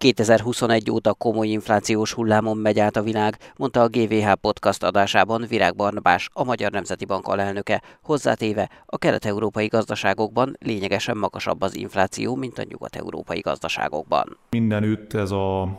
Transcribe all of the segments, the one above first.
2021 óta komoly inflációs hullámon megy át a világ, mondta a GVH podcast adásában Virág Barnabás, a Magyar Nemzeti Bank alelnöke, hozzátéve, a kelet-európai gazdaságokban lényegesen magasabb az infláció, mint a nyugat-európai gazdaságokban. Mindenütt ez a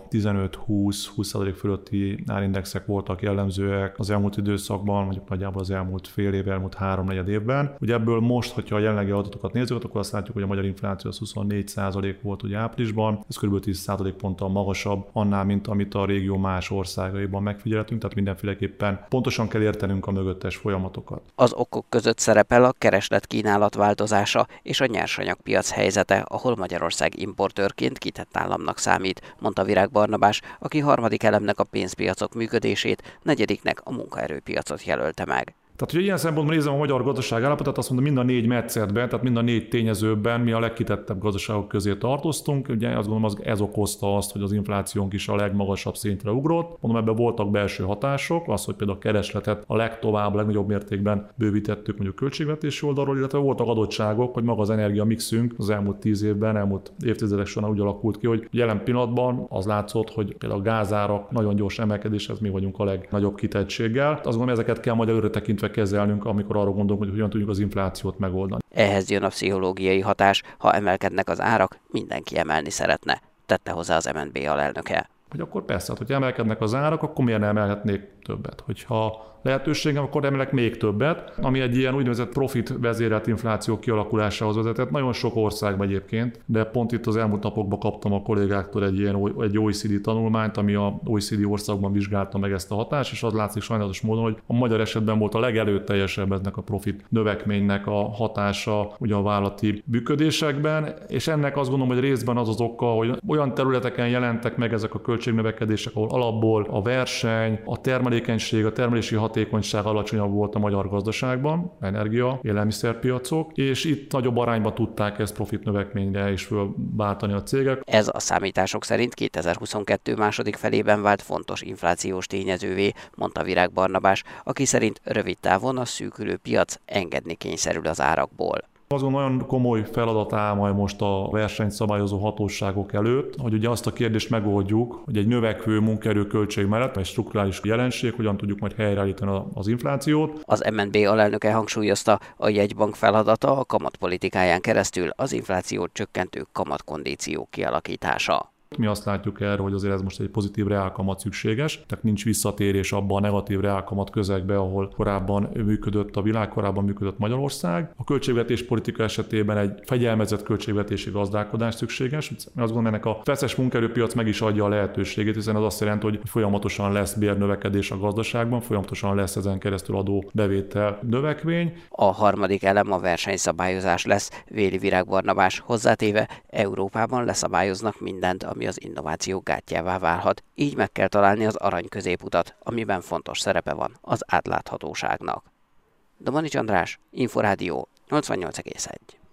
15-20% fölötti árindexek voltak jellemzőek az elmúlt időszakban, mondjuk nagyjából az elmúlt fél év, elmúlt 3-4 évben. Ugye ebből most, hogyha a jelenlegi adatokat nézzük, akkor azt látjuk, hogy a magyar infláció az 24% volt ugye áprilisban, ez kb. 10% ponttal magasabb annál, mint amit a régió más országaiban megfigyelhetünk, tehát mindenféleképpen pontosan kell értenünk a mögöttes folyamatokat. Az okok között szerepel a kereslet-kínálat változása és a nyersanyagpiac helyzete, ahol Magyarország importőrként kitett államnak számít, mondta Virág Barnabás, aki harmadik elemnek a pénzpiacok működését, negyediknek a munkaerőpiacot jelölte meg. Tehát, hogy ilyen szempontból nézem a magyar gazdaság állapotát, azt mondom, mind a 4 metszetben, tehát mind a 4 tényezőben mi a legkitettebb gazdaságok közé tartoztunk. Ugye azt gondolom, ez okozta azt, hogy az inflációnk is a legmagasabb szintre ugrott. Mondom, ebben voltak belső hatások, az, hogy például a keresletet a legnagyobb mértékben bővítettük mondjuk költségvetési oldalról, illetve voltak adottságok, hogy maga az energiamixünk az elmúlt 10 évben, elmúlt évtizedek során úgy alakult ki, hogy jelen pillanatban az látszott, hogy például a gázárak nagyon gyors emelkedéshez mi vagyunk a legnagyobb kitettséggel. Azt gondolom, ezeket kell majd előre tekintve kezelnünk, amikor arra gondolunk, hogy hogyan tudjuk az inflációt megoldani. Ehhez jön a pszichológiai hatás, ha emelkednek az árak, mindenki emelni szeretne, tette hozzá az MNB alelnöke. Hogy akkor persze, hogy emelkednek az árak, akkor miért nem emelhetnék többet? Hogyha lehetőségem, akkor emelek még többet, ami egy ilyen úgynevezett profit vezérelt infláció kialakulásához vezetett nagyon sok országban egyébként, de pont itt az elmúlt napokban kaptam a kollégáktól egy OECD tanulmányt, ami a OECD országban vizsgálta meg ezt a hatást, és az látszik sajnálatos módon, hogy a magyar esetben volt a legelőteljesebb ennek a profit növekménynek a hatása ugye a vállalati működésekben, és ennek azt gondolom, hogy részben az az oka, hogy olyan területeken jelentek meg ezek a költségnövekedések, ahol alapból a verseny, a termelékenység, a termelési hatékonyság alacsonyabb volt a magyar gazdaságban, energia, élelmiszerpiacok, és itt nagyobb arányban tudták ezt profit növekményre is fölváltani a cégek. Ez a számítások szerint 2022 második felében vált fontos inflációs tényezővé, mondta Virág Barnabás, aki szerint rövid távon a szűkülő piac engedni kényszerül az árakból. Azon nagyon komoly feladat áll majd most a versenyszabályozó hatóságok előtt, hogy ugye azt a kérdést megoldjuk, hogy egy növekvő munkaerőköltség mellett, vagy strukturális jelenség, hogyan tudjuk majd helyreállítani az inflációt. Az MNB alelnöke hangsúlyozta, a jegybank feladata a kamatpolitikáján keresztül az inflációt csökkentő kamatkondíciók kialakítása. Mi azt látjuk erre, hogy azért ez most egy pozitív reálkamat szükséges, tehát nincs visszatérés abban a negatív reálkamat közegbe, ahol korábban működött a világ, korábban működött Magyarország. A költségvetéspolitika esetében egy fegyelmezett költségvetési gazdálkodás szükséges. Azt gondolom, ennek a feszes munkaerőpiac meg is adja a lehetőségét, hiszen az azt jelenti, hogy folyamatosan lesz bérnövekedés a gazdaságban, folyamatosan lesz ezen keresztül adóbevétel növekvény. A harmadik elem a versenyszabályozás lesz, véli Virág Barnabás, hozzátéve, Európában leszabályoznak mindent, ami az innováció gátjává válhat, így meg kell találni az arany középutat, amiben fontos szerepe van az átláthatóságnak. Domanics András, Inforádió 88,1.